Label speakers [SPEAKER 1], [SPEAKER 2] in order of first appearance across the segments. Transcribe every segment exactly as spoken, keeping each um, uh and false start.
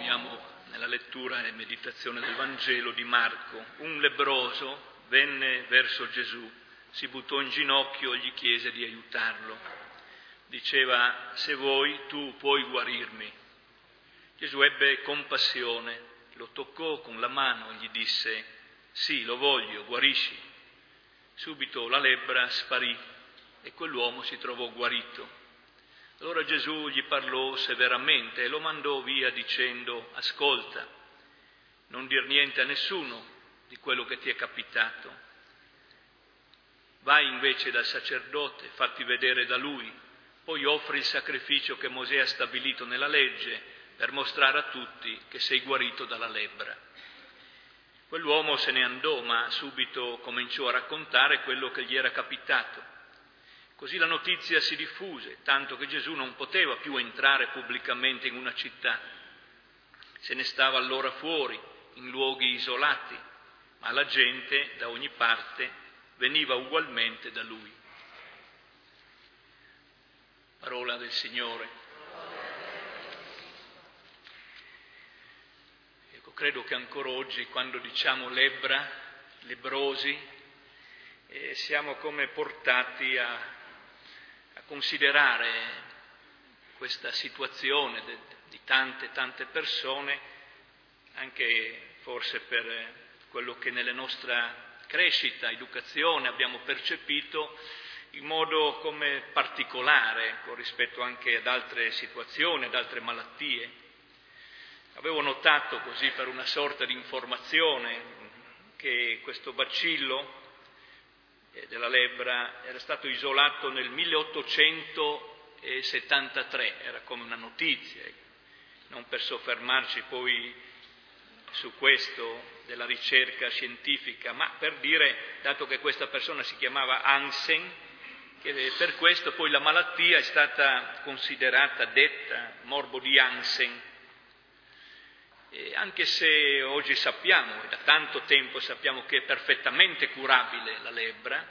[SPEAKER 1] troviamo nella lettura e meditazione del Vangelo di Marco. Un lebbroso venne verso Gesù, si buttò in ginocchio e gli chiese di aiutarlo. Diceva: se vuoi, tu puoi guarirmi. Gesù ebbe compassione, lo toccò con la mano e gli disse: sì, lo voglio, guarisci. Subito la lebbra sparì e quell'uomo si trovò guarito. Allora Gesù gli parlò severamente e lo mandò via dicendo: ascolta, non dir niente a nessuno di quello che ti è capitato. Vai invece dal sacerdote, fatti vedere da lui, poi offri il sacrificio che Mosè ha stabilito nella legge per mostrare a tutti che sei guarito dalla lebbra. Quell'uomo se ne andò, ma subito cominciò a raccontare quello che gli era capitato. Così la notizia si diffuse, tanto che Gesù non poteva più entrare pubblicamente in una città. Se ne stava allora fuori, in luoghi isolati, ma la gente da ogni parte veniva ugualmente da lui. Parola del Signore. Ecco, credo che ancora oggi, quando diciamo lebbra, lebbrosi, eh, siamo come portati a a considerare questa situazione de, di tante, tante persone, anche forse per quello che nella nostra crescita, educazione abbiamo percepito in modo come particolare, con rispetto anche ad altre situazioni, ad altre malattie. Avevo notato così per una sorta di informazione che questo bacillo della lebbra era stato isolato nel milleottocentosettantatré, era come una notizia, non per soffermarci poi su questo della ricerca scientifica, ma per dire, dato che questa persona si chiamava Hansen, che per questo poi la malattia è stata considerata, detta, morbo di Hansen. E anche se oggi sappiamo, e da tanto tempo sappiamo che è perfettamente curabile la lebbra,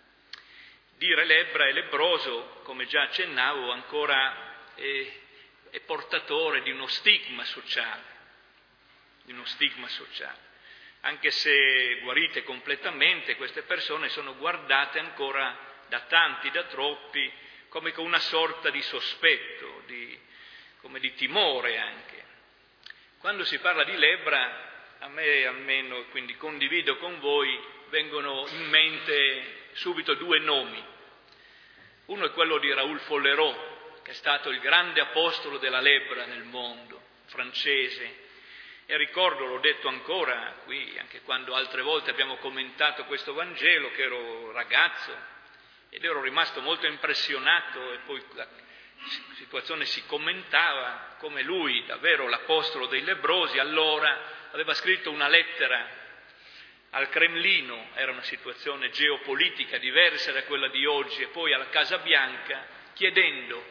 [SPEAKER 1] dire lebbra e lebbroso, come già accennavo, ancora è, è portatore di uno stigma sociale, di uno stigma sociale. Anche se guarite completamente, queste persone sono guardate ancora da tanti, da troppi, come con una sorta di sospetto, di, come di timore anche. Quando si parla di lebbra, a me almeno, e quindi condivido con voi, vengono in mente subito due nomi. Uno è quello di Raoul Follerot, che è stato il grande apostolo della lebbra nel mondo, francese. E ricordo, l'ho detto ancora qui, anche quando altre volte abbiamo commentato questo Vangelo, che ero ragazzo ed ero rimasto molto impressionato, e poi la situazione si commentava come lui, davvero l'apostolo dei lebbrosi, allora aveva scritto una lettera al Cremlino, era una situazione geopolitica diversa da quella di oggi, e poi alla Casa Bianca, chiedendo: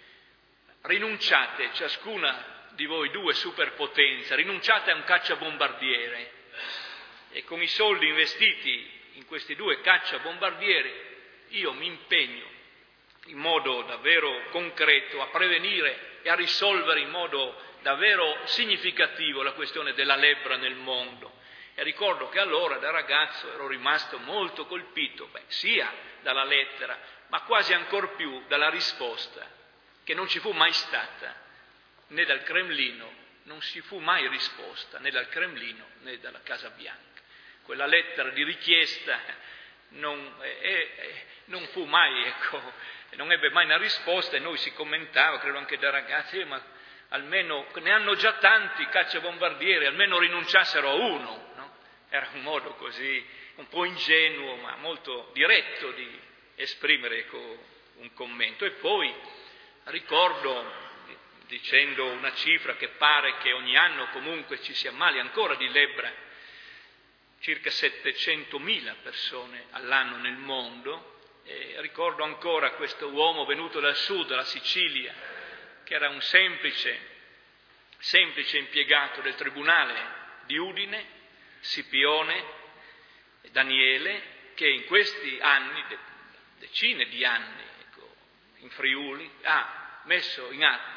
[SPEAKER 1] rinunciate, ciascuna di voi due superpotenze, rinunciate a un cacciabombardiere, e con i soldi investiti in questi due cacciabombardieri io mi impegno in modo davvero concreto a prevenire e a risolvere in modo davvero significativo la questione della lebbra nel mondo. E ricordo che allora da ragazzo ero rimasto molto colpito, beh, sia dalla lettera, ma quasi ancor più dalla risposta, che non ci fu mai stata, né dal Cremlino, non si fu mai risposta, né dal Cremlino né dalla Casa Bianca. Quella lettera di richiesta non, eh, eh, non fu mai, ecco, non ebbe mai una risposta, e noi si commentava, credo anche da ragazzi, eh, ma almeno ne hanno già tanti cacciabombardieri, almeno rinunciassero a uno, no? Era un modo così un po' ingenuo, ma molto diretto di esprimere, ecco, un commento. E poi ricordo, dicendo una cifra che pare che ogni anno comunque ci si ammali ancora di lebbra, circa settecentomila persone all'anno nel mondo. E ricordo ancora questo uomo venuto dal sud, dalla Sicilia, che era un semplice, semplice impiegato del tribunale di Udine, Scipione Daniele, che in questi anni, decine di anni, ecco, in Friuli, ha messo in atto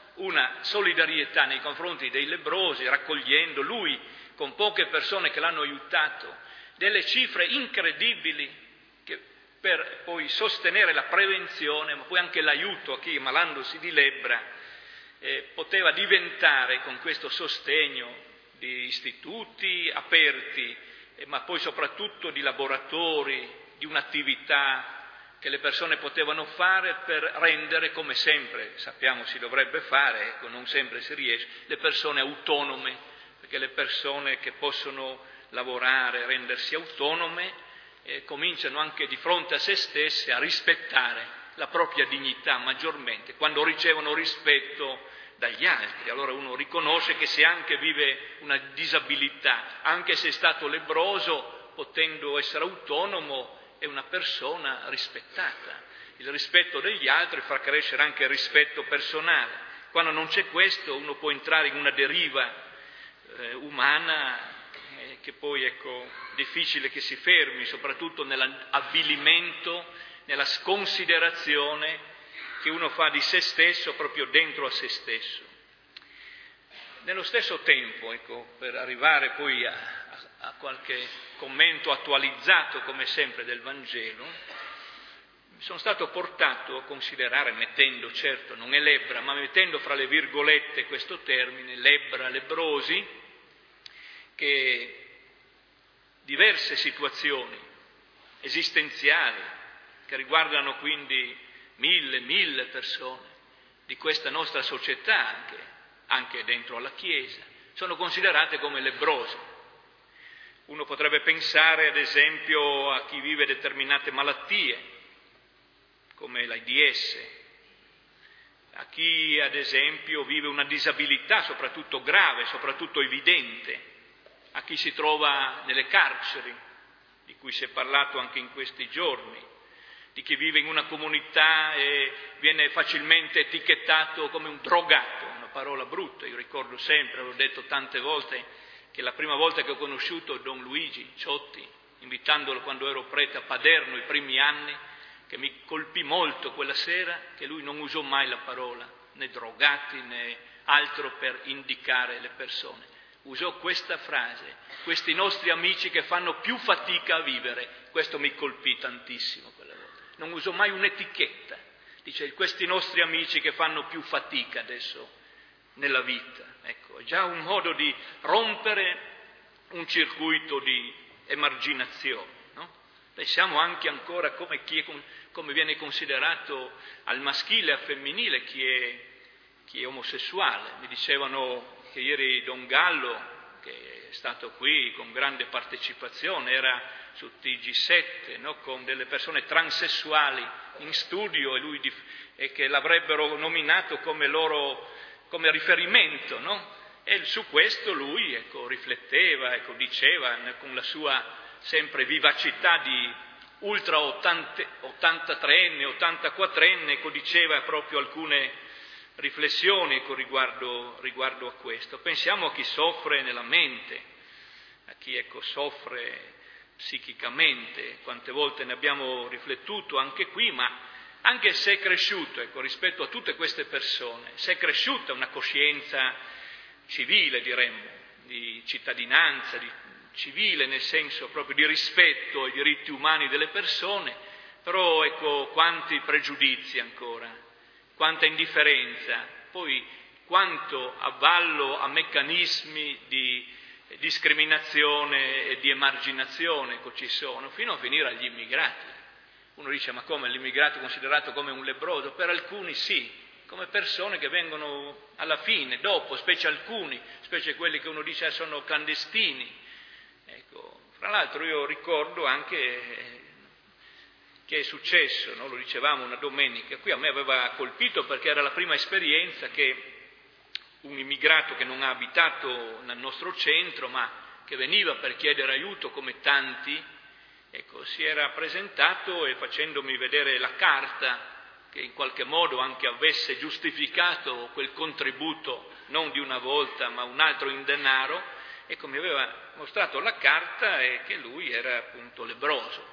[SPEAKER 1] una solidarietà nei confronti dei lebbrosi, raccogliendo lui, con poche persone che l'hanno aiutato, delle cifre incredibili che per poi sostenere la prevenzione, ma poi anche l'aiuto a chi malandosi di lebbra eh, poteva diventare con questo sostegno di istituti aperti, eh, ma poi soprattutto di laboratori, di un'attività che le persone potevano fare per rendere, come sempre sappiamo si dovrebbe fare, ecco, non sempre si riesce, le persone autonome, perché le persone che possono lavorare, rendersi autonome, eh, cominciano anche di fronte a se stesse a rispettare la propria dignità maggiormente, quando ricevono rispetto dagli altri. Allora uno riconosce che se anche vive una disabilità, anche se è stato lebbroso, potendo essere autonomo, è una persona rispettata. Il rispetto degli altri fa crescere anche il rispetto personale. Quando non c'è questo, uno può entrare in una deriva eh, umana eh, che poi ecco difficile che si fermi, soprattutto nell'avvilimento, nella sconsiderazione che uno fa di se stesso proprio dentro a se stesso. Nello stesso tempo, ecco, per arrivare poi a, a, a qualche commento attualizzato come sempre del Vangelo, sono stato portato a considerare, mettendo, certo non è lebbra, ma mettendo fra le virgolette questo termine, lebbra, lebbrosi, che diverse situazioni esistenziali che riguardano quindi mille, mille persone di questa nostra società, anche, anche dentro alla Chiesa, sono considerate come lebbrose. Uno potrebbe pensare ad esempio a chi vive determinate malattie, come l'AIDS, a chi ad esempio vive una disabilità soprattutto grave, soprattutto evidente, a chi si trova nelle carceri, di cui si è parlato anche in questi giorni, di chi vive in una comunità e viene facilmente etichettato come un drogato, una parola brutta. Io ricordo sempre, l'ho detto tante volte, che la prima volta che ho conosciuto Don Luigi Ciotti, invitandolo quando ero prete a Paderno i primi anni, che mi colpì molto quella sera, che lui non usò mai la parola né drogati né altro per indicare le persone. Usò questa frase: questi nostri amici che fanno più fatica a vivere. Questo mi colpì tantissimo quella volta. Non usò mai un'etichetta. Dice: questi nostri amici che fanno più fatica adesso nella vita. Ecco, è già un modo di rompere un circuito di emarginazione, no? Pensiamo anche ancora come, chi è, come viene considerato al maschile e al femminile chi è, chi è omosessuale. Mi dicevano che ieri Don Gallo, che è stato qui con grande partecipazione, era su T G sette, no? Con delle persone transessuali in studio, e, lui, e che l'avrebbero nominato come loro come riferimento, no? E su questo lui ecco, rifletteva, ecco, diceva con la sua sempre vivacità di ultra ottantatreenne, ottantaquattrenne, ecco, diceva proprio alcune riflessioni ecco, riguardo, riguardo a questo. Pensiamo a chi soffre nella mente, a chi ecco, soffre psichicamente, quante volte ne abbiamo riflettuto anche qui, ma anche se è cresciuto, ecco, rispetto a tutte queste persone, se è cresciuta una coscienza civile, diremmo, di cittadinanza, di civile nel senso proprio di rispetto ai diritti umani delle persone, però ecco quanti pregiudizi ancora, quanta indifferenza, poi quanto avvallo a meccanismi di discriminazione e di emarginazione ecco, ci sono, fino a finire agli immigrati. Uno dice: ma come, l'immigrato è considerato come un lebbroso? Per alcuni sì, come persone che vengono alla fine, dopo, specie alcuni, specie quelli che uno dice sono clandestini. Ecco, fra l'altro io ricordo anche che è successo, no? Lo dicevamo una domenica, qui a me aveva colpito perché era la prima esperienza che un immigrato che non ha abitato nel nostro centro, ma che veniva per chiedere aiuto come tanti, ecco, si era presentato e facendomi vedere la carta che in qualche modo anche avesse giustificato quel contributo, non di una volta ma un altro in denaro, ecco, mi aveva mostrato la carta e che lui era appunto lebbroso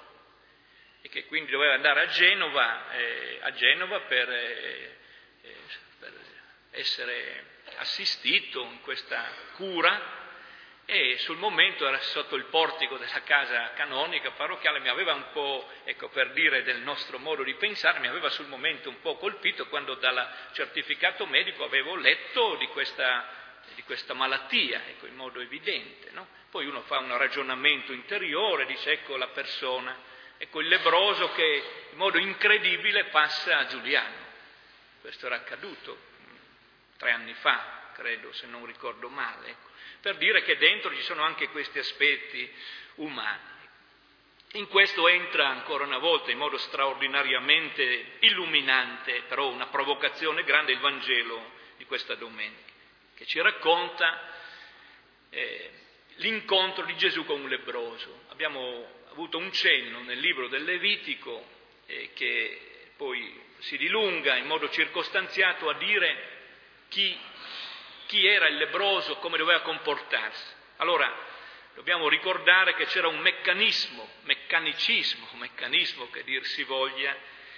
[SPEAKER 1] e che quindi doveva andare a Genova, eh, a Genova per, eh, per essere assistito in questa cura, e sul momento era sotto il portico della casa canonica parrocchiale, mi aveva un po', ecco, per dire del nostro modo di pensare, mi aveva sul momento un po' colpito quando dal certificato medico avevo letto di questa, di questa malattia, ecco, in modo evidente, no? Poi uno fa un ragionamento interiore, dice ecco la persona, ecco il lebbroso che in modo incredibile passa a Giuliano. Questo era accaduto tre anni fa, credo, se non ricordo male, ecco, per dire che dentro ci sono anche questi aspetti umani. In questo entra ancora una volta in modo straordinariamente illuminante, però una provocazione grande, il Vangelo di questa domenica, che ci racconta eh, l'incontro di Gesù con un lebbroso. Abbiamo avuto un cenno nel libro del Levitico eh, che poi si dilunga in modo circostanziato a dire chi, chi era il lebbroso, come doveva comportarsi. Allora, dobbiamo ricordare che c'era un meccanismo, meccanicismo, meccanismo che dir si voglia,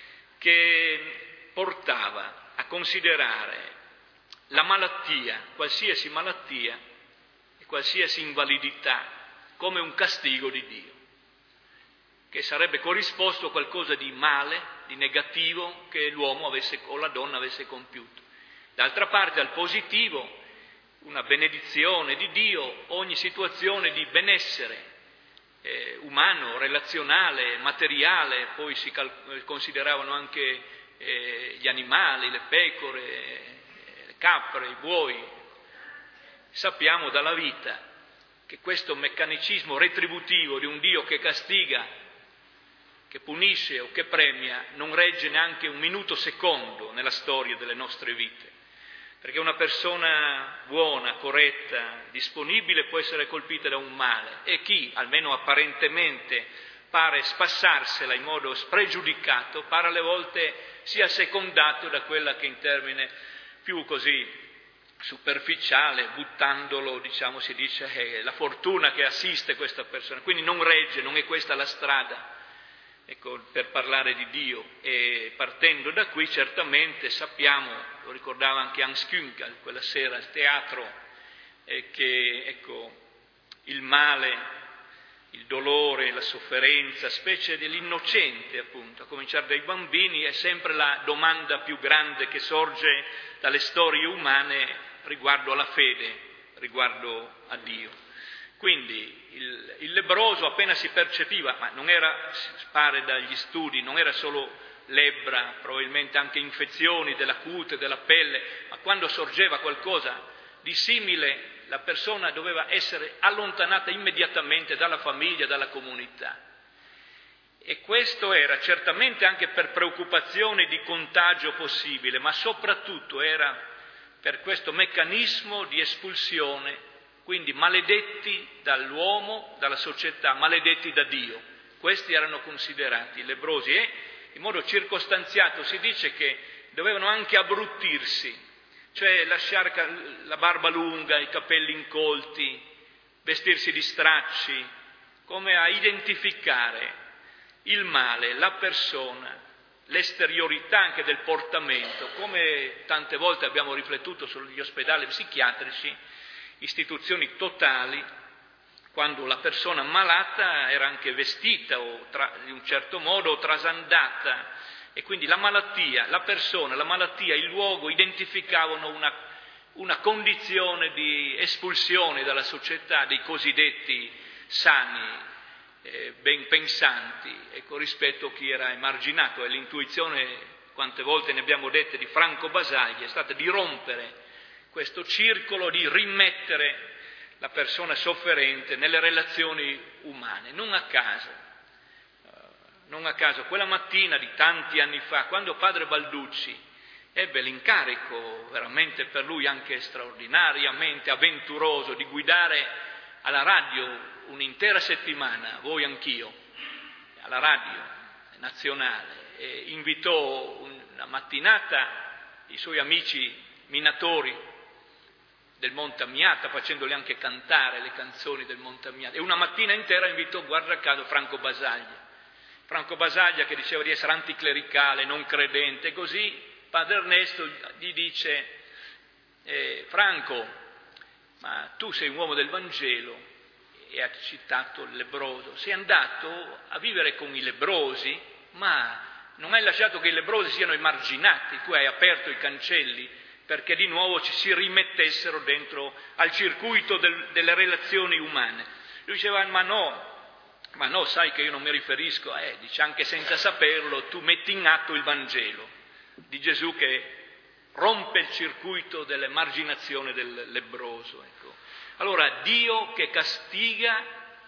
[SPEAKER 1] che portava a considerare la malattia, qualsiasi malattia e qualsiasi invalidità, come un castigo di Dio, che sarebbe corrisposto a qualcosa di male, di negativo che l'uomo avesse o la donna avesse compiuto. D'altra parte, al positivo, una benedizione di Dio, ogni situazione di benessere eh, umano, relazionale, materiale, poi si cal- consideravano anche eh, gli animali, le pecore, le capre, i buoi. Sappiamo dalla vita che questo meccanicismo retributivo di un Dio che castiga, che punisce o che premia, non regge neanche un minuto secondo nella storia delle nostre vite. Perché una persona buona, corretta, disponibile può essere colpita da un male, e chi, almeno apparentemente, pare spassarsela in modo spregiudicato, pare alle volte sia secondato da quella che in termine più così superficiale, buttandolo, diciamo, si dice, è la fortuna che assiste questa persona. Quindi non regge, non è questa la strada, ecco, per parlare di Dio. E partendo da qui certamente sappiamo, lo ricordava anche Hans Künkel quella sera al teatro, eh, che ecco, il male, il dolore, la sofferenza, specie dell'innocente appunto, a cominciare dai bambini, è sempre la domanda più grande che sorge dalle storie umane riguardo alla fede, riguardo a Dio. Quindi il, il lebbroso appena si percepiva, ma non era, pare dagli studi, non era solo lebbra, probabilmente anche infezioni della cute, della pelle, ma quando sorgeva qualcosa di simile, la persona doveva essere allontanata immediatamente dalla famiglia, dalla comunità. E questo era certamente anche per preoccupazione di contagio possibile, ma soprattutto era per questo meccanismo di espulsione. Quindi maledetti dall'uomo, dalla società, maledetti da Dio. Questi erano considerati lebbrosi e in modo circostanziato si dice che dovevano anche abbruttirsi, cioè lasciare la barba lunga, i capelli incolti, vestirsi di stracci, come a identificare il male, la persona, l'esteriorità anche del portamento, come tante volte abbiamo riflettuto sugli ospedali psichiatrici, istituzioni totali, quando la persona malata era anche vestita o tra, in un certo modo trasandata, e quindi la malattia, la persona, la malattia, il luogo identificavano una, una condizione di espulsione dalla società dei cosiddetti sani, eh, ben pensanti, ecco, rispetto a chi era emarginato. E l'intuizione, quante volte ne abbiamo dette, di Franco Basaglia è stata di rompere questo circolo, di rimettere la persona sofferente nelle relazioni umane. Non a caso, non a caso, quella mattina di tanti anni fa, quando padre Balducci ebbe l'incarico, veramente per lui anche straordinariamente avventuroso, di guidare alla radio un'intera settimana, voi anch'io, alla radio nazionale, e invitò una mattinata i suoi amici minatori del Monte Ammiata, facendoli anche cantare le canzoni del Monte Ammiata, e una mattina intera invitò, guarda caso, Franco Basaglia. Franco Basaglia, che diceva di essere anticlericale, non credente, così padre Ernesto gli dice: eh, Franco, ma tu sei un uomo del Vangelo, e ha citato il lebbroso, sei andato a vivere con i lebbrosi, ma non hai lasciato che i lebbrosi siano emarginati, tu hai aperto i cancelli perché di nuovo ci si rimettessero dentro al circuito del, delle relazioni umane. Lui diceva, ma no, ma no, sai che io non mi riferisco, eh, dice, anche senza saperlo, tu metti in atto il Vangelo di Gesù che rompe il circuito dell'emarginazione del lebbroso. Ecco. Allora, Dio che castiga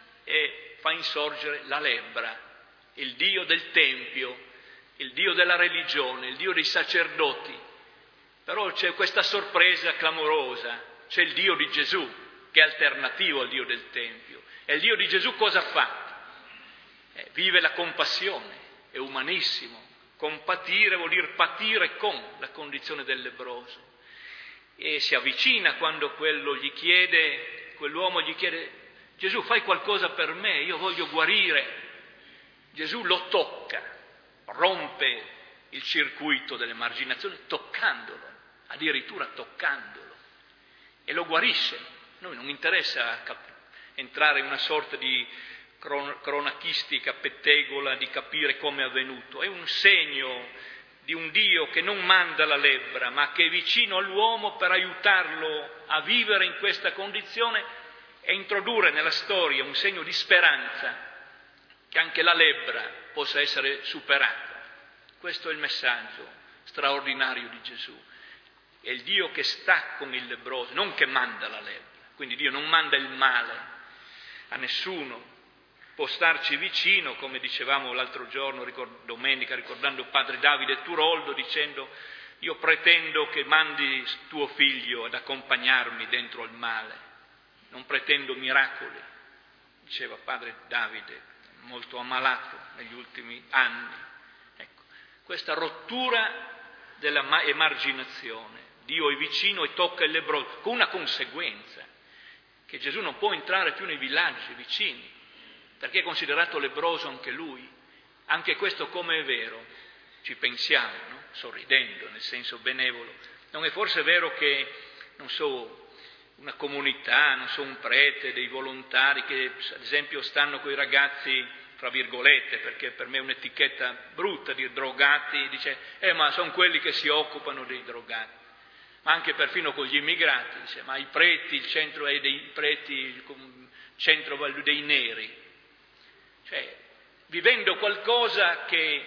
[SPEAKER 1] e fa insorgere la lebbra, il Dio del Tempio, il Dio della religione, il Dio dei sacerdoti. Però c'è questa sorpresa clamorosa, c'è il Dio di Gesù, che è alternativo al Dio del Tempio. E il Dio di Gesù cosa fa? Eh, vive la compassione, è umanissimo. Compatire vuol dire patire con la condizione del lebbroso. E si avvicina quando quello gli chiede, quell'uomo gli chiede, Gesù fai qualcosa per me, io voglio guarire. Gesù lo tocca, rompe il circuito dell'emarginazione toccandolo, addirittura toccandolo, e lo guarisce. Noi non interessa cap- entrare in una sorta di cron- cronachistica pettegola di capire come è avvenuto, è un segno di un Dio che non manda la lebbra, ma che è vicino all'uomo per aiutarlo a vivere in questa condizione e introdurre nella storia un segno di speranza, che anche la lebbra possa essere superata. Questo è il messaggio straordinario di Gesù. È il Dio che sta con il lebbroso, non che manda la lebbra. Quindi Dio non manda il male a nessuno, può starci vicino, come dicevamo l'altro giorno, ricord- domenica, ricordando padre Davide Turoldo, dicendo io pretendo che mandi tuo figlio ad accompagnarmi dentro al male, non pretendo miracoli, diceva padre Davide, molto ammalato negli ultimi anni. Ecco, questa rottura della emarginazione, Dio è vicino e tocca il lebbroso, con una conseguenza, che Gesù non può entrare più nei villaggi vicini, perché è considerato lebbroso anche lui. Anche questo come è vero? Ci pensiamo, no? Sorridendo, nel senso benevolo. Non è forse vero che, non so, una comunità, non so, un prete, dei volontari che ad esempio stanno con i ragazzi, fra virgolette, perché per me è un'etichetta brutta dire drogati, dice, eh ma sono quelli che si occupano dei drogati. Ma anche perfino con gli immigrati, dice, ma i preti, il centro è dei preti, il centro dei neri. Cioè, vivendo qualcosa che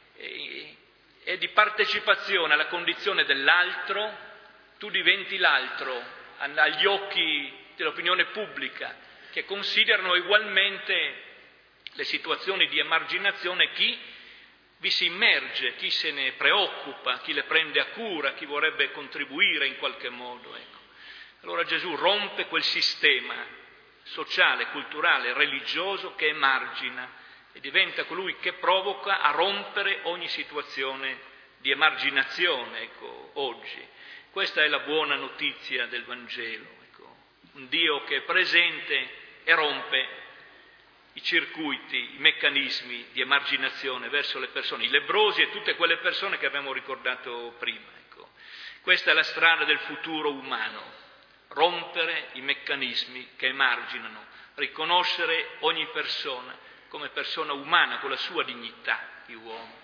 [SPEAKER 1] è di partecipazione alla condizione dell'altro, tu diventi l'altro agli occhi dell'opinione pubblica, che considerano ugualmente le situazioni di emarginazione chi vi si immerge, chi se ne preoccupa, chi le prende a cura, chi vorrebbe contribuire in qualche modo. Ecco. Allora Gesù rompe quel sistema sociale, culturale, religioso che emargina e diventa colui che provoca a rompere ogni situazione di emarginazione, ecco, oggi. Questa è la buona notizia del Vangelo, ecco. Un Dio che è presente e rompe i circuiti, i meccanismi di emarginazione verso le persone, i lebbrosi e tutte quelle persone che abbiamo ricordato prima, ecco. Questa è la strada del futuro umano. Rompere i meccanismi che emarginano, riconoscere ogni persona come persona umana con la sua dignità di uomo.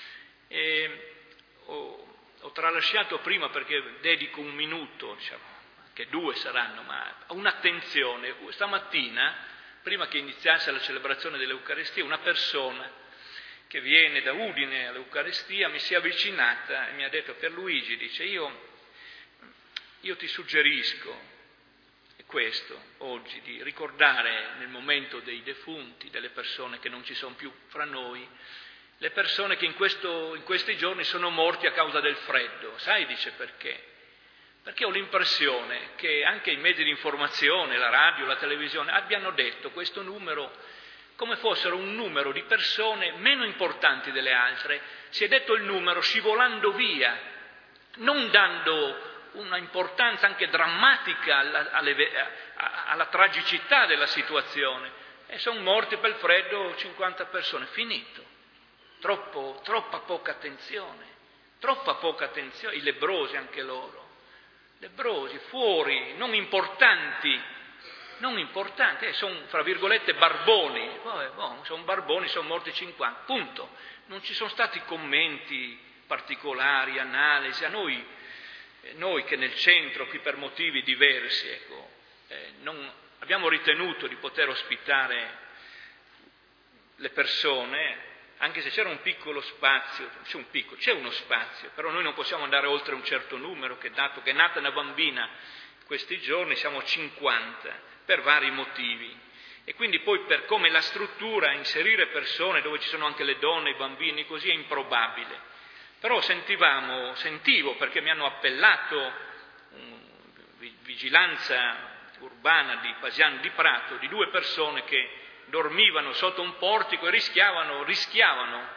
[SPEAKER 1] E ho, ho tralasciato prima perché dedico un minuto, diciamo, che due saranno, ma un'attenzione. Stamattina, prima che iniziasse la celebrazione dell'Eucaristia, una persona che viene da Udine all'Eucaristia mi si è avvicinata e mi ha detto, Pierluigi, dice, io Io ti suggerisco questo oggi, di ricordare nel momento dei defunti, delle persone che non ci sono più fra noi, le persone che in, questo, in questi giorni sono morti a causa del freddo. Sai, dice, perché? Perché ho l'impressione che anche i mezzi di informazione, la radio, la televisione, abbiano detto questo numero come fossero un numero di persone meno importanti delle altre. Si è detto il numero scivolando via, non dando una importanza anche drammatica alla, alle, alla tragicità della situazione. E sono morti per il freddo cinquanta persone, finito. Troppo, troppa poca attenzione, troppa poca attenzione, i lebbrosi anche loro. lebbrosi, fuori, non importanti, non importanti, eh, sono fra virgolette barboni, Vabbè, boh, sono barboni, sono morti cinquanta, punto. Non ci sono stati commenti particolari, analisi, a noi, eh, noi che nel centro, qui per motivi diversi, ecco, eh, non, abbiamo ritenuto di poter ospitare le persone, anche se c'era un piccolo spazio, c'è un piccolo, c'è uno spazio, però noi non possiamo andare oltre un certo numero, che dato che è nata una bambina questi giorni siamo cinquanta, per vari motivi. E quindi poi per come la struttura, inserire persone dove ci sono anche le donne, i bambini, così è improbabile. Però sentivamo, sentivo, perché mi hanno appellato um, vigilanza urbana di Pasiano di Prato, di due persone che dormivano sotto un portico e rischiavano, rischiavano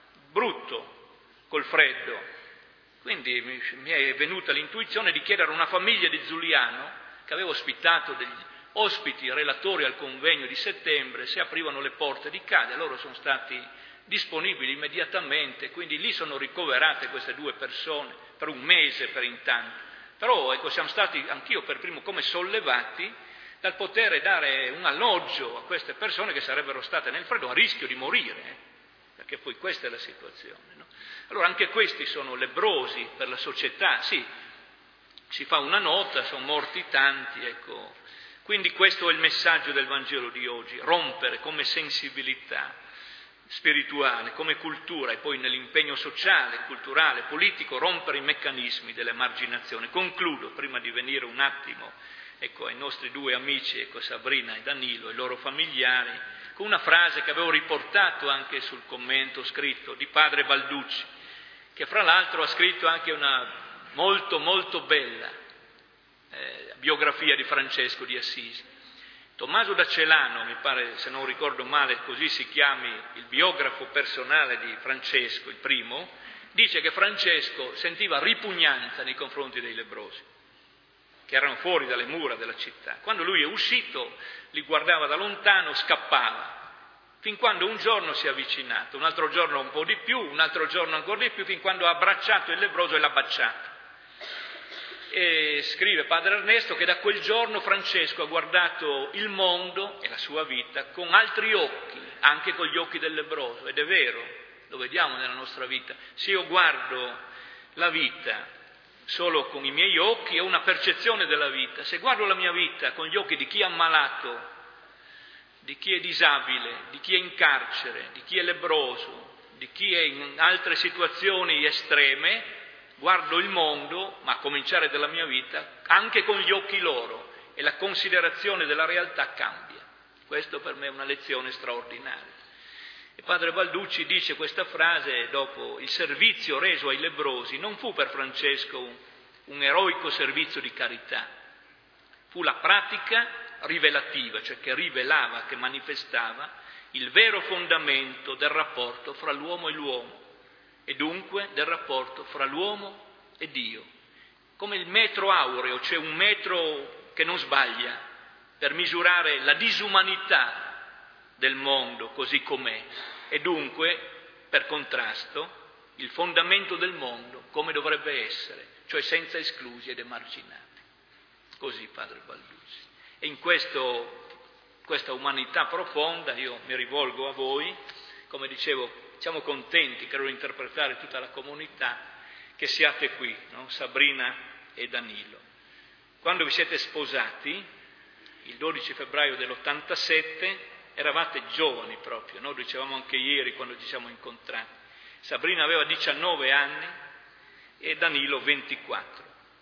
[SPEAKER 1] brutto col freddo. Quindi mi, mi è venuta l'intuizione di chiedere a una famiglia di Giuliano, che aveva ospitato degli ospiti relatori al convegno di settembre, se aprivano le porte di casa. Loro sono stati disponibili immediatamente, quindi lì sono ricoverate queste due persone per un mese per intanto. Però ecco, siamo stati anch'io per primo come sollevati dal poter dare un alloggio a queste persone che sarebbero state nel freddo a rischio di morire, eh? Perché poi questa è la situazione, no? Allora anche questi sono lebbrosi per la società, sì, si fa una nota, sono morti tanti, ecco. Quindi questo è il messaggio del Vangelo di oggi, rompere come sensibilità spirituale, come cultura e poi nell'impegno sociale, culturale, politico, rompere i meccanismi dell'emarginazione. Concludo, prima di venire un attimo ecco, ai nostri due amici, ecco, Sabrina e Danilo, e i loro familiari, con una frase che avevo riportato anche sul commento scritto di padre Balducci, che fra l'altro ha scritto anche una molto molto bella eh, biografia di Francesco di Assisi. Tommaso da Celano, mi pare, se non ricordo male, così si chiami il biografo personale di Francesco, il primo, dice che Francesco sentiva ripugnanza nei confronti dei lebbrosi, che erano fuori dalle mura della città. Quando lui è uscito, li guardava da lontano, scappava, fin quando un giorno si è avvicinato, un altro giorno un po' di più, un altro giorno ancora di più, fin quando ha abbracciato il lebbroso e l'ha baciato. E scrive padre Ernesto che da quel giorno Francesco ha guardato il mondo e la sua vita con altri occhi, anche con gli occhi del lebbroso. Ed è vero, lo vediamo nella nostra vita. Se io guardo la vita solo con i miei occhi, ho una percezione della vita. Se guardo la mia vita con gli occhi di chi è ammalato, di chi è disabile, di chi è in carcere, di chi è lebbroso, di chi è in altre situazioni estreme, guardo il mondo, ma a cominciare dalla mia vita, anche con gli occhi loro, e la considerazione della realtà cambia. Questo per me è una lezione straordinaria. E padre Balducci dice questa frase dopo: il servizio reso ai lebbrosi non fu per Francesco un, un eroico servizio di carità, fu la pratica rivelativa, cioè che rivelava, che manifestava il vero fondamento del rapporto fra l'uomo e l'uomo, e dunque del rapporto fra l'uomo e Dio. Come il metro aureo, cioè un metro che non sbaglia, per misurare la disumanità del mondo così com'è, e dunque, per contrasto, il fondamento del mondo come dovrebbe essere, cioè senza esclusi ed emarginati. Così padre Balducci. E in questo, questa umanità profonda io mi rivolgo a voi, come dicevo, siamo contenti, credo, di interpretare tutta la comunità, che siate qui, no? Sabrina e Danilo. Quando vi siete sposati, il dodici febbraio dell'ottantasette, eravate giovani proprio, noi lo dicevamo anche ieri quando ci siamo incontrati. Sabrina aveva diciannove anni e Danilo ventiquattro.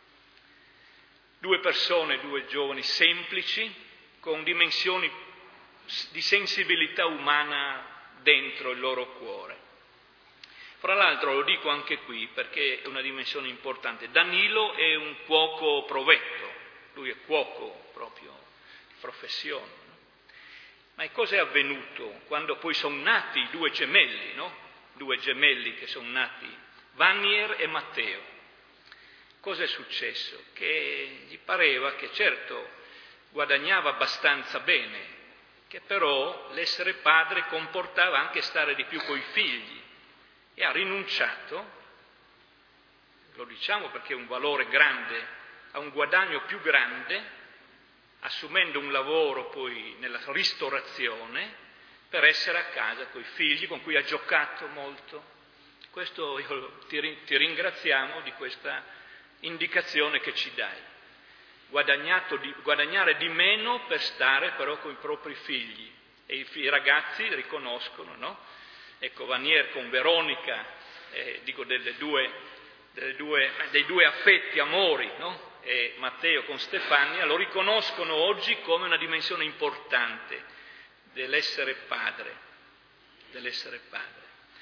[SPEAKER 1] Due persone, due giovani semplici, con dimensioni di sensibilità umana dentro il loro cuore. Fra l'altro lo dico anche qui perché è una dimensione importante. Danilo è un cuoco provetto, lui è cuoco proprio di professione. No? Ma e cosa è avvenuto quando poi sono nati i due gemelli, no? Due gemelli che sono nati, Vanier e Matteo. Cosa è successo? Che gli pareva che certo guadagnava abbastanza bene, che però l'essere padre comportava anche stare di più coi figli, e ha rinunciato, lo diciamo perché è un valore grande, a un guadagno più grande, assumendo un lavoro poi nella ristorazione per essere a casa con i figli con cui ha giocato molto. Questo io ti, ti ringraziamo di questa indicazione che ci dai. Guadagnato di, guadagnare di meno per stare però con i propri figli. E i, i ragazzi riconoscono, no? Ecco, Vanier con Veronica, eh, dico delle due, delle due, dei due affetti, amori, no? E Matteo con Stefania, lo riconoscono oggi come una dimensione importante dell'essere padre, dell'essere padre.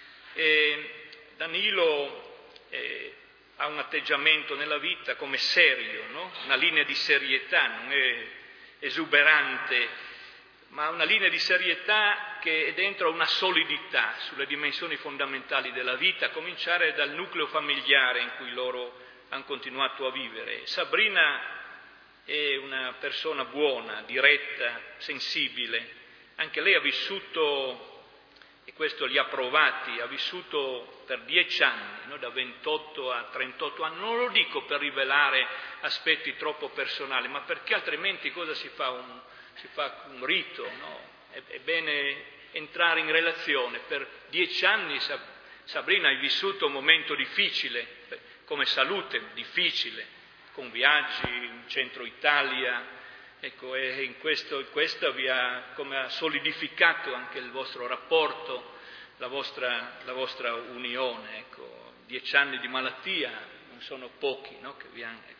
[SPEAKER 1] E Danilo eh, ha un atteggiamento nella vita come serio, no? Una linea di serietà, non è esuberante, ma una linea di serietà che è dentro una solidità sulle dimensioni fondamentali della vita, a cominciare dal nucleo familiare in cui loro hanno continuato a vivere. Sabrina è una persona buona, diretta, sensibile, anche lei ha vissuto, e questo li ha provati, ha vissuto per dieci anni, no? Da ventotto a trentotto anni, non lo dico per rivelare aspetti troppo personali, ma perché altrimenti cosa si fa? Un, si fa un rito, no? È, è bene entrare in relazione. Per dieci anni Sabrina hai vissuto un momento difficile, come salute difficile, con viaggi in centro Italia, ecco, e in questo, questo vi ha, come ha solidificato anche il vostro rapporto, la vostra, la vostra unione, ecco. Dieci anni di malattia non sono pochi, no? Che vi hanno, ecco.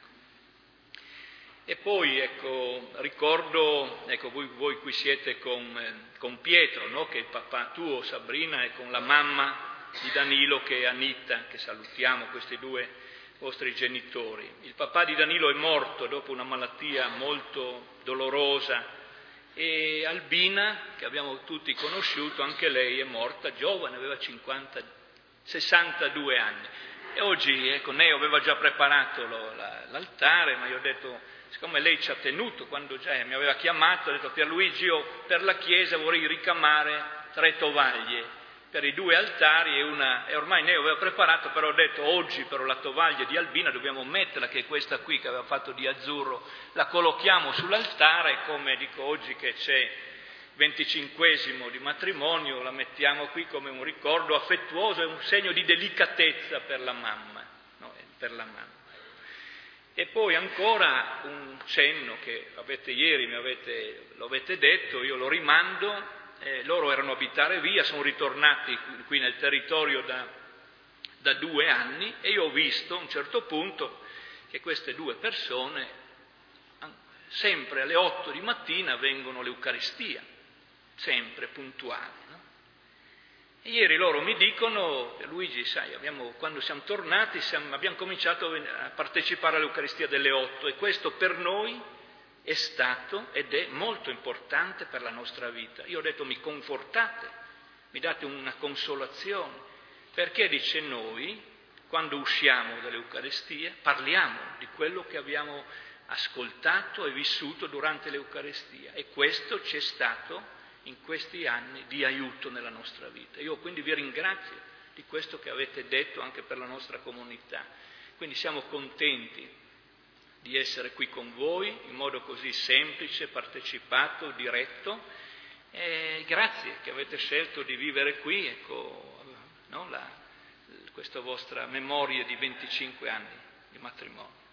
[SPEAKER 1] E poi, ecco, ricordo, ecco, voi, voi qui siete con, eh, con Pietro, no? Che è il papà tuo, Sabrina, e con la mamma di Danilo che è Anita, che salutiamo, questi due vostri genitori. Il papà di Danilo è morto dopo una malattia molto dolorosa e Albina, che abbiamo tutti conosciuto, anche lei è morta giovane, aveva cinquanta, sessantadue anni. E oggi, ecco, Neo aveva già preparato lo, la, l'altare, ma io ho detto, siccome lei ci ha tenuto, quando già mi aveva chiamato, ho detto, Pierluigi, io per la chiesa vorrei ricamare tre tovaglie per i due altari, e una, e ormai Neo aveva preparato, però ho detto, oggi però la tovaglia di Albina dobbiamo metterla, che è questa qui che aveva fatto di azzurro, la collochiamo sull'altare, come dico oggi che c'è venticinquesimo di matrimonio, la mettiamo qui come un ricordo affettuoso e un segno di delicatezza per la mamma, no? Per la mamma. E poi ancora un cenno che avete ieri, mi avete, lo avete detto, io lo rimando. Eh, loro erano a abitare via, sono ritornati qui nel territorio da, da due anni, e io ho visto a un certo punto che queste due persone sempre alle otto di mattina vengono all'Eucaristia, sempre puntuali, no? E ieri loro mi dicono, Luigi, sai, abbiamo, quando siamo tornati siamo, abbiamo cominciato a partecipare all'Eucaristia delle otto, e questo per noi è stato ed è molto importante per la nostra vita. Io ho detto, mi confortate, mi date una consolazione, perché dice noi, quando usciamo dall'Eucaristia, parliamo di quello che abbiamo ascoltato e vissuto durante l'Eucaristia, e questo ci è stato in questi anni di aiuto nella nostra vita. Io quindi vi ringrazio di questo che avete detto anche per la nostra comunità. Quindi siamo contenti di essere qui con voi in modo così semplice, partecipato, diretto. E grazie che avete scelto di vivere qui, ecco, no, la, questa vostra memoria di venticinque anni di matrimonio.